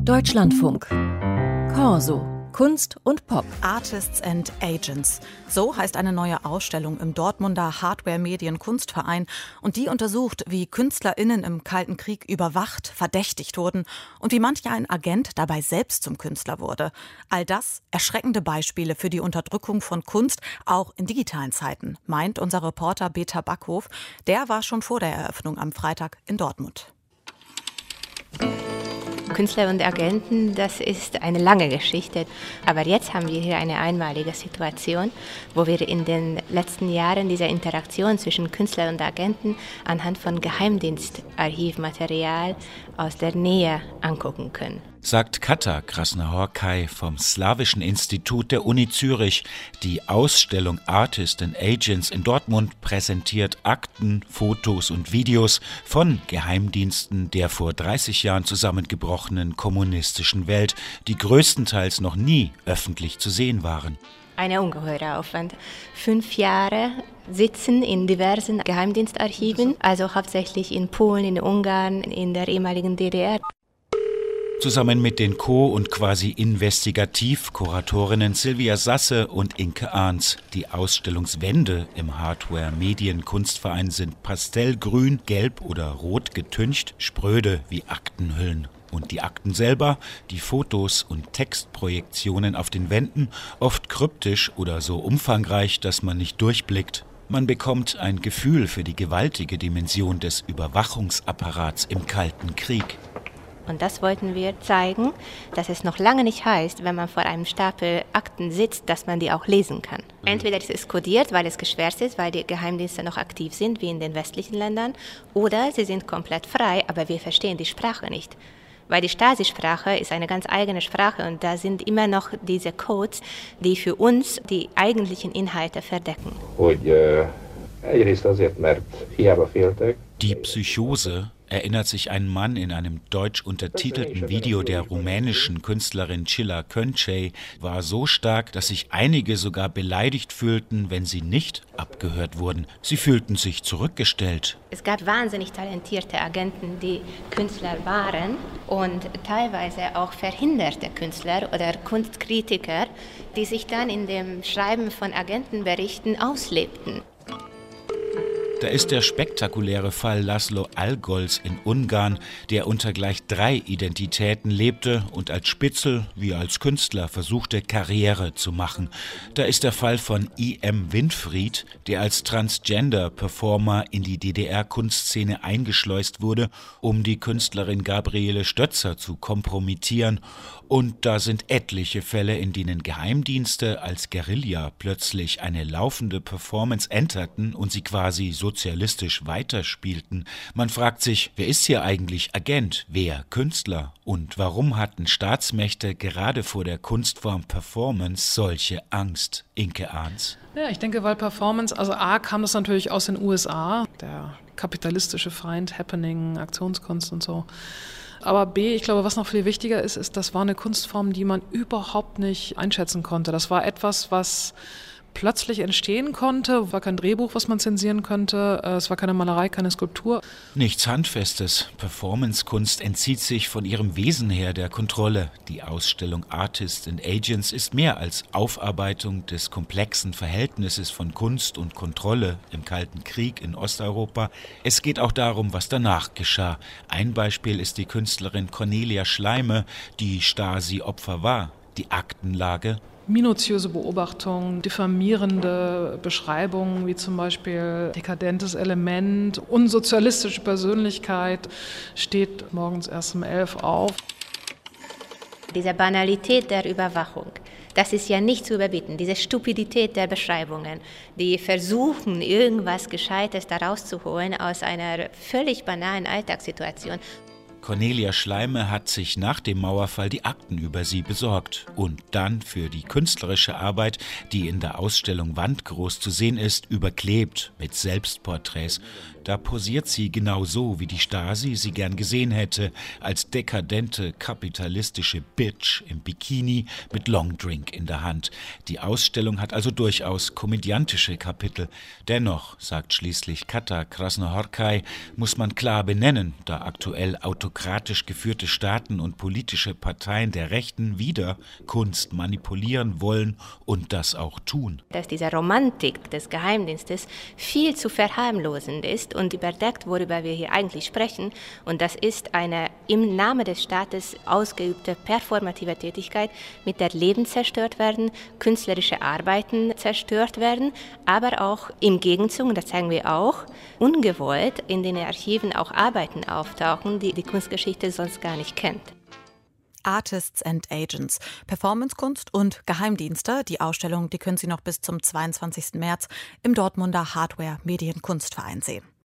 Deutschlandfunk. Corso. Kunst und Pop. Artists and Agents. So heißt eine neue Ausstellung im Dortmunder Hardware-Medien-Kunstverein. Und die untersucht, wie KünstlerInnen im Kalten Krieg überwacht, verdächtigt wurden und wie manch ein Agent dabei selbst zum Künstler wurde. All das erschreckende Beispiele für die Unterdrückung von Kunst, auch in digitalen Zeiten, meint unser Reporter Peter Backhof. Der war schon vor der Eröffnung am Freitag in Dortmund. Künstler und Agenten, das ist eine lange Geschichte. Aber jetzt haben wir hier eine einmalige Situation, wo wir in den letzten Jahren diese Interaktion zwischen Künstler und Agenten anhand von Geheimdienstarchivmaterial aus der Nähe angucken können. Sagt Kata Krasnahorkai vom Slawischen Institut der Uni Zürich. Die Ausstellung Artists and Agents in Dortmund präsentiert Akten, Fotos und Videos von Geheimdiensten der vor 30 Jahren zusammengebrochenen kommunistischen Welt, die größtenteils noch nie öffentlich zu sehen waren. Ein ungeheurer Aufwand. 5 Jahre sitzen in diversen Geheimdienstarchiven, also hauptsächlich in Polen, in Ungarn, in der ehemaligen DDR. Zusammen mit den Co- und quasi Investigativ-Kuratorinnen Silvia Sasse und Inke Ahns. Die Ausstellungswände im Hardware-Medien-Kunstverein sind pastellgrün, gelb oder rot getüncht, spröde wie Aktenhüllen. Und die Akten selber, die Fotos und Textprojektionen auf den Wänden, oft kryptisch oder so umfangreich, dass man nicht durchblickt. Man bekommt ein Gefühl für die gewaltige Dimension des Überwachungsapparats im Kalten Krieg. Und das wollten wir zeigen, dass es noch lange nicht heißt, wenn man vor einem Stapel Akten sitzt, dass man die auch lesen kann. Entweder ist es kodiert, weil es geschwärzt ist, weil die Geheimdienste noch aktiv sind, wie in den westlichen Ländern, oder sie sind komplett frei, aber wir verstehen die Sprache nicht. Weil die Stasi-Sprache ist eine ganz eigene Sprache und da sind immer noch diese Codes, die für uns die eigentlichen Inhalte verdecken. Die Psychose, erinnert sich ein Mann in einem deutsch untertitelten Video der rumänischen Künstlerin Cilla Köncei, war so stark, dass sich einige sogar beleidigt fühlten, wenn sie nicht abgehört wurden. Sie fühlten sich zurückgestellt. Es gab wahnsinnig talentierte Agenten, die Künstler waren und teilweise auch verhinderte Künstler oder Kunstkritiker, die sich dann in dem Schreiben von Agentenberichten auslebten. Da ist der spektakuläre Fall Laszlo Algols in Ungarn, der unter gleich 3 Identitäten lebte und als Spitzel wie als Künstler versuchte, Karriere zu machen. Da ist der Fall von I.M. Winfried, der als Transgender-Performer in die DDR-Kunstszene eingeschleust wurde, um die Künstlerin Gabriele Stötzer zu kompromittieren. Und da sind etliche Fälle, in denen Geheimdienste als Guerilla plötzlich eine laufende Performance enterten und sie quasi sozialistisch weiterspielten. Man fragt sich, wer ist hier eigentlich Agent, wer Künstler? Und warum hatten Staatsmächte gerade vor der Kunstform Performance solche Angst? Inke Ahns. Ja, ich denke, weil Performance, also A, kam das natürlich aus den USA, der kapitalistische Feind, Happening, Aktionskunst und so. Aber B, ich glaube, was noch viel wichtiger ist, das war eine Kunstform, die man überhaupt nicht einschätzen konnte. Das war etwas, was plötzlich entstehen konnte, war kein Drehbuch, was man zensieren könnte, es war keine Malerei, keine Skulptur. Nichts Handfestes. Performancekunst entzieht sich von ihrem Wesen her der Kontrolle. Die Ausstellung Artists and Agents ist mehr als Aufarbeitung des komplexen Verhältnisses von Kunst und Kontrolle im Kalten Krieg in Osteuropa. Es geht auch darum, was danach geschah. Ein Beispiel ist die Künstlerin Cornelia Schleime, die Stasi-Opfer war. Die Aktenlage: minutiöse Beobachtungen, diffamierende Beschreibungen, wie zum Beispiel dekadentes Element, unsozialistische Persönlichkeit, steht morgens erst um 11 auf. Diese Banalität der Überwachung, das ist ja nicht zu überbieten. Diese Stupidität der Beschreibungen, die versuchen, irgendwas Gescheites daraus zu holen aus einer völlig banalen Alltagssituation. Cornelia Schleime hat sich nach dem Mauerfall die Akten über sie besorgt und dann für die künstlerische Arbeit, die in der Ausstellung Wandgroß zu sehen ist, überklebt mit Selbstporträts. Da posiert sie genau so, wie die Stasi sie gern gesehen hätte, als dekadente, kapitalistische Bitch im Bikini mit Longdrink in der Hand. Die Ausstellung hat also durchaus komödiantische Kapitel. Dennoch, sagt schließlich Kata Krasnohorkai, muss man klar benennen, da aktuell autokratisch geführte Staaten und politische Parteien der Rechten wieder Kunst manipulieren wollen und das auch tun. Dass diese Romantik des Geheimdienstes viel zu verharmlosend ist und überdeckt, worüber wir hier eigentlich sprechen. Und das ist eine im Namen des Staates ausgeübte performative Tätigkeit, mit der Leben zerstört werden, künstlerische Arbeiten zerstört werden, aber auch im Gegenzug, und das zeigen wir auch, ungewollt in den Archiven auch Arbeiten auftauchen, die die Kunstgeschichte sonst gar nicht kennt. Artists and Agents, Performancekunst und Geheimdienste. Die Ausstellung, die können Sie noch bis zum 22. März im Dortmunder Hardware Medienkunstverein sehen.